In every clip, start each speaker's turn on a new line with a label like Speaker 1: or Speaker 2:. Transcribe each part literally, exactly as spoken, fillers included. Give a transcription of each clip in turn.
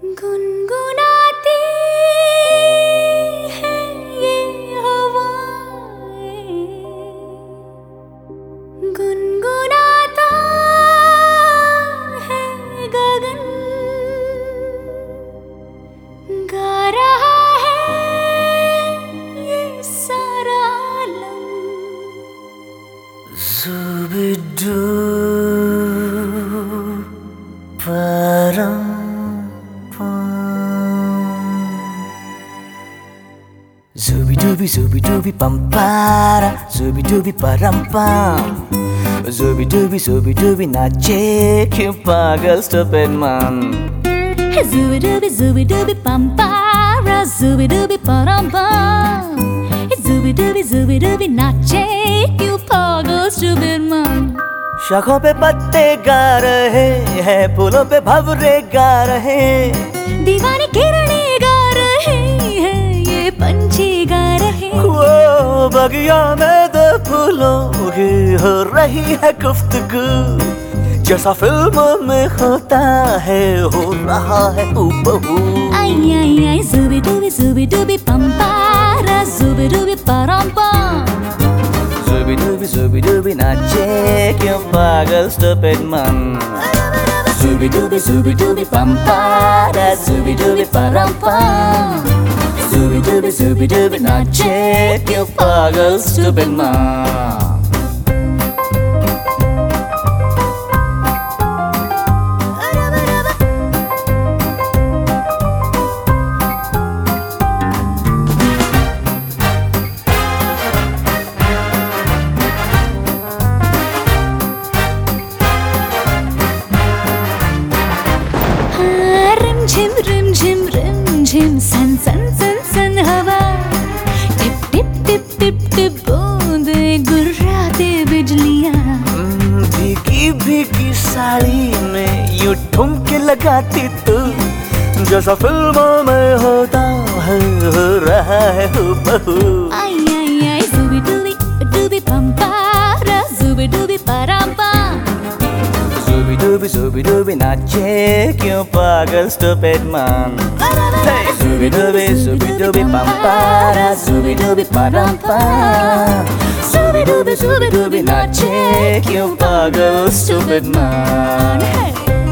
Speaker 1: गुनगुनाती है ये हवाएं, गुनगुनाता है गगन, गा रहा है ये सारा आलम।
Speaker 2: Zubidu param Zubi dubi zubi dubi pampara, zubi dubi param pam, zubi dubi zubi dubi nache क्यों पागल stupid man.
Speaker 1: Zubi dubi zubi dubi pampara, zubi dubi param pam, zubi dubi zubi dubi nache क्यों पागल stupid man.
Speaker 2: शाखों पे पत्ते गा रहे हैं, फूलों पे भंवरे गा रहे,
Speaker 1: दीवानी किरणें गा रहे हैं, ये पंछी गा रहे।
Speaker 2: वो बगिया में दो फूलों की हो रही है गुफ्तगू, जैसा फिल्मों में होता है हो रहा है हूबहू।
Speaker 1: आई आई आई zubi dubi zubi dubi pampara, zubi dubi param pam,
Speaker 2: zubi dubi zubi dubi nache क्यों पागल stupid man. Zubi dubi zubi dubi pampara, zubi dubi param pam, zubi dubi zubi dubi nache क्यों पागल stupid man.
Speaker 1: रिम रिम झिम रिम झिम सन सन सन सन हवा, टिप टिप टिप टिप टिप बूंदे गुर्राते बिजलियां।
Speaker 2: भीगी भीगी साड़ी में यूं ठुमके लगाती तू, जैसा फिल्मों में होता है हो रहा है हूबहू।
Speaker 1: आई आई आई zubi dubi dubi pampara, zubi dubi param pam,
Speaker 2: zubi dubi zubi dubi nache क्यों पागल stupid man. Hey, zubi dubi zubi dubi pampara, zubi dubi param pam, zubi dubi zubi dubi nache क्यों पागल stupid man.
Speaker 1: hey.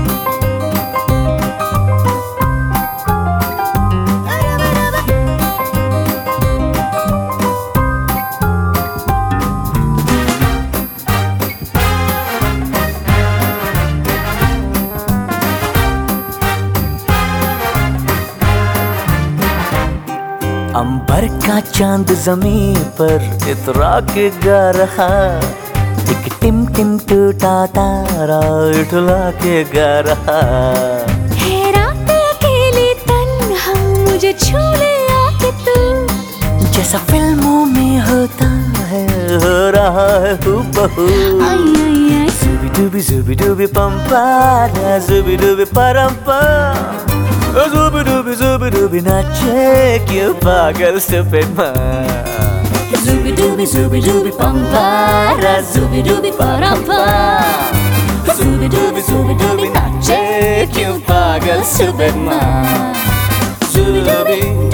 Speaker 2: अंबर का चांद जमीन पर इतरा के गा रहा, एक टिम टिम टूटा तारा उठला के गा रहा।
Speaker 1: है रात अकेली तन्हा मुझे छू ले आके तू,
Speaker 2: जैसा फिल्मों में होता है हो रहा है हूबहू।
Speaker 1: आई आई आई
Speaker 2: zubi dubi zubi dubi pampara, zubi dubi param pam, zubi dubi zubi dubi nache क्यों पागल stupid man.
Speaker 1: zubi dubi zubi dubi pampara, zubi dubi param pam,
Speaker 2: zubi dubi zubi dubi nache क्यों पागल stupid man. Zubi